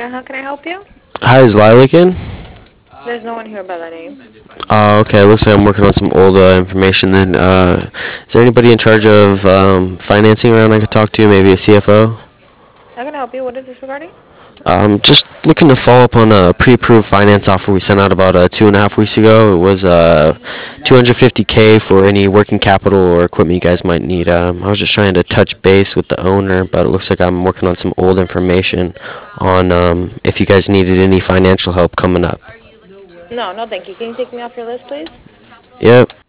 Yeah, how can I help you? Hi, is Lilac in? There's no one here by that name. Okay. Looks like I'm working on some old information. Then, is there anybody in charge of financing around I could talk to? Maybe a CFO? How can I help you? What is this regarding? Just looking to follow up on a pre-approved finance offer we sent out about 2.5 weeks ago. It was 250K for any working capital or equipment you guys might need. I was just trying to touch base with the owner, but it looks like I'm working on some old information on if you guys needed any financial help coming up. No, no, thank you. Can you take me off your list, please? Yep.